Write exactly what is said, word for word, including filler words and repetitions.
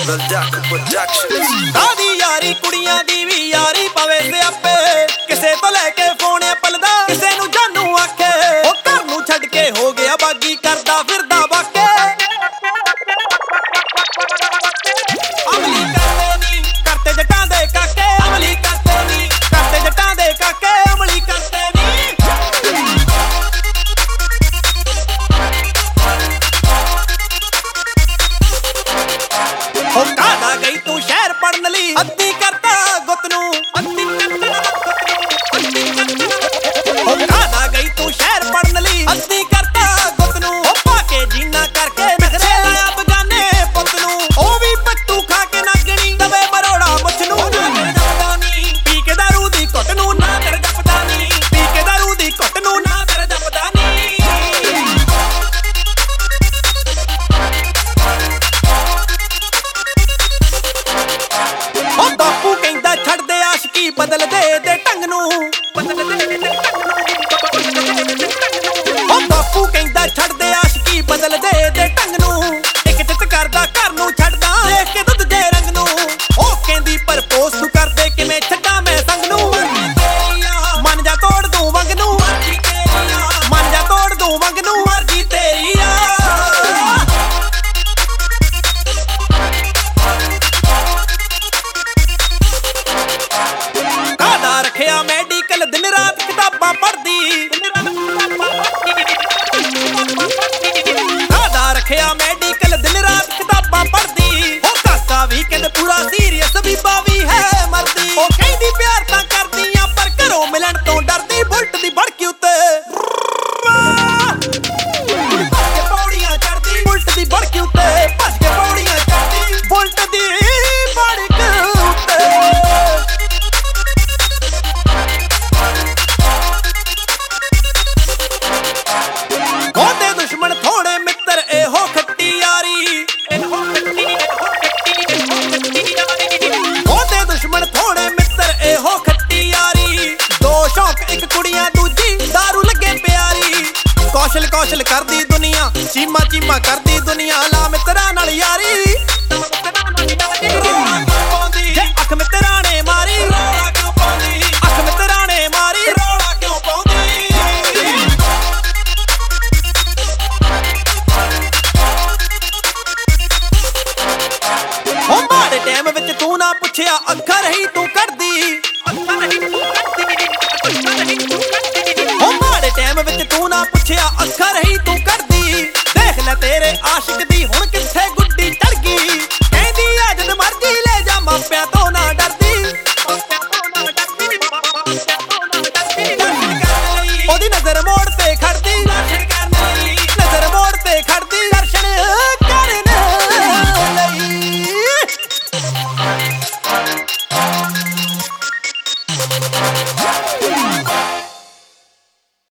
ਸਾਡੀ ਯਾਰੀ ਕੁੜੀਆਂ ਦੀ ਵੀ ਯਾਰੀ ਪਵੇ ਸਿਆਪੇ, ਕਿਸੇ ਤੋਂ ਲੈ ਕੇ ਫੋਨ ਪਲਦਾ ਕਿਸੇ ਨੂੰ ਜਾਨੂ ਆਖੇ। ਉਹ ਘਰ ਨੂੰ ਛੱਡ ਕੇ ਹੋ ਗਿਆ ਬਾਗੀ ਕਰਦਾ ਫਿਰਦਾ ਵਾਕੇ। ਅਮਲੀ ਕਰਦੇ ਨੀ ਕਰਤੇ ਜੱਟਾਂ ਦੇ ਕਾਕੇ, ਅਮਲੀ ਕਰਦੇ ਨੀ ਕਰਤੇ ਜੱਟਾਂ ਦੇ ਕਾਕੇ, ਅਮਲੀ ਕਰਦੇ ਨੀ। ਉਹ ਕਾਹਦਾ ਗਈ ਤੂੰ ਸ਼ਹਿਰ ਪੜਨ ਲਈ, ਅੱਧੀ ਕਰਦਾ ਗੁੱਤ ਨੂੰ ਅੱਧੀ ਕਰਦਾ ਉਹ ਕਾਹਦਾ ਗਈ ਤੂੰ ਸ਼ਹਿਰ ਪੜਨ ਲਈ, ਅੱਧੀ ਕਰਦਾ ਗੁੱਤ ਨੂੰ। ਉਹ ਪਾ ਕੇ ਜੀਨਾ ਕਰਕੇ ਨਖਰੇ ਲਾਇਆ ਬਗਾਨੇ ਪੁੱਤ ਨੂੰ। ਉਹ ਵੀ ਪੱਟੂ ਖਾ ਕੇ ਨਾਗਣੀ ਦਵੇ ਮਰੋੜਾ ਮੁੱਛ ਨੂੰ। ਨਾ ਜਪਦਾ ਨੀ ਪੀ ਕੇ ਦਾਰੂ ਦੀ ਘੁੱਟ ਨੂੰ, ਨਾ ਕਰ ਜਪਦਾ ਨੀ ਪੀ ਕੇ ਦਾਰੂ ਦੀ ਘੁੱਟ ਨੂੰ, ਨਾ ਕਰ ਜਪਦਾ ਨੀ। ਉਹ ਬਾਪੂ ਕਹਿੰਦਾ ਛੱਡ ਦੇ ਆਸ਼ਕੀ ਬਦਲ ਦੇ ਦੇ ਢੰਗ ਨੂੰ, ਬਦਲ ਦੇ ਦੇ ਢੰਗ ਨੂੰ। ਉਹ ਬਾਪੂ ਕਹਿੰਦਾ ਛੱਡ ਦੇ ਆਸ਼ਕੀ ਬਦਲ ਦੇ ਦੇ ਢੰਗ ਨੂੰ। ਇੱਕ ਚਿੱਤ ਕਰਦਾ ਘਰ ਨੂੰ ਛੱਡਦਾ ਦੇਖ ਕੇ ਦੁੱਧ ਦੇ ਰੰਗ ਨੂੰ। ਉਹ ਕਹਿੰਦੀ ਪਰਪੋਸ ਤੂੰ ਕਰਦੇ ਕਿਵੇਂ ਛੱਡਾਂ ਮੈਂ ਸੰਗ ਨੂੰ। ਮਨ ਜਾ ਤੋੜ ਦੂੰ ਵੰਗ ਨੂੰ, ਮਨ ਜਾ ਤੋੜ ਦੂੰ ਵੰਗ ਨੂੰ, ਮਰਜੀ ਤੇਰੀ ਆ। ਕਾਹਦਾ ਰੱਖਿਆ ਮੈਡੀਕਲ ਦਿਨ ਰਾਤ ਕਿਤਾਬਾਂ ਪੜ੍ਹਦੀ, ਕਾਹਦਾ ਰੱਖਿਆ ਮੈਡੀਕਲ ਦਿਨ ਰਾਤ ਕਿਤਾਬਾਂ ਪੜ੍ਹਦੀ। ਉਹ ਕਾਕਾ ਵੀ ਕਹਿੰਦੇ ਪੂਰਾ ਸੀਰੀਅਸ, ਬੀਬਾ ਵੀ ਹੈ ਮਰਦੀ। ਉਹ ਕਹਿੰਦੀ ਪਿਆਰ ਤਾਂ ਕਰਦੀ ਆ ਪਰ ਘਰੋਂ ਮਿਲਣ ਤੋਂ ਡਰਦੀ। ਬੁਲਟ ਦੀ ਬੜਕੀ ਉੱਤੇ ਭੱਜ ਕੇ ਪੌੜੀਆਂ ਚੜ੍ਹਦੀ, ਬੁਲਟ ਦੀ ਬੜਕੀ ਉੱਤੇ ਭੱਜ ਕੇ ਪੌੜੀਆਂ ਚੜ੍ਹਦੀ, ਬੁਲਟ ਦੀ ਬੜਕੀ ਉੱਤੇ। ਉਹਦੇ ਦੁਸ਼ਮਣ ਥੋੜੇ ਮਿੱਤਰ ਇਹੋ ਖੱਟੀ ਯਾਰੀ, ਇਹੋ ਖੱਟੀ ਇਹੋ ਖੱਟੀ ਇਹੋ ਖੱਟੀ ਯਾਰੀ। ਉਹਦੇ ਦੁਸ਼ਮਣ ਥੋੜੇ ਮਿੱਤਰ ਇਹੋ ਖੱਟੀ ਯਾਰੀ। ਦੋ ਸ਼ੌਕ ਇੱਕ ਕੁੜੀਆਂ ਦੂਜੀ ਦਾਰੂ ਲੱਗੇ ਪਿਆਰੀ। ਕੌਸ਼ਲ ਕੌਸ਼ਲ ਕਰਦੀ ਦੁਨੀਆ, ਚੀਮਾ ਚੀਮਾ ਕਰਦੀ ਦੁਨੀਆ। ਲਾ ਮਿੱਤਰਾਂ ਨਾਲ ਯਾਰੀ, ਰੌਲਾ ਕਿਉਂ ਪਾਉਂਦੀ ਜੇ ਅੱਖ ਮਿੱਤਰਾਂ ਨੇ ਮਾਰੀ। ਰੌਲਾ ਕਿਉਂ ਪਾਉਂਦੀ ਅੱਖ ਮਿੱਤਰਾਂ ਨੇ ਮਾਰੀ, ਰੌਲਾ ਕਿਉਂ ਪਾਉਂਦੀ। ਉਹ ਮਾੜੇ ਟਾਈਮ ਵਿੱਚ ਤੂੰ ਨਾ ਪੁੱਛਿਆ ਅੱਖਰ ਹੀ ਤੂੰ ਕੱਢਦੀ, ਅੱਖਰ ਹੀ ਤੂੰ ਕੱਢਦੀ, ਅੱਖਰ ਹੀ ਤੂੰ ਕੱਢਦੀ। ਉਹ ਮਾੜੇ ਟਾਈਮ ਵਿੱਚ ਤੂੰ ਨਾ ਪੁੱਛਿਆ ਅੱਖਰ ਹੀ ਤੂੰ ਕੱਢਦੀ। ਦੇਖ ਲੈ ਤੇਰੇ ਆਸ਼ਿਕ ਦੀ ਹੁਣ ਕਿੱਥੇ ਗੁੱਡੀ ਚੜ ਗਈ। ਕਹਿੰਦੀ ਆ ਜਦ ਮਰਜੀ ਲੈ ਜਾ ਮਾਪਿਆਂ ਤੋਂ ਨਾ ਡਰਦੀ, ਮਾਪਿਆਂ ਤੋਂ ਨਾ ਡਰਦੀ, ਮਾਪਿਆਂ ਤੋਂ ਨਾ ਡਰਦੀ। ਉਹਦੀ ਨਜ਼ਰ ਮੋੜ ਤੇ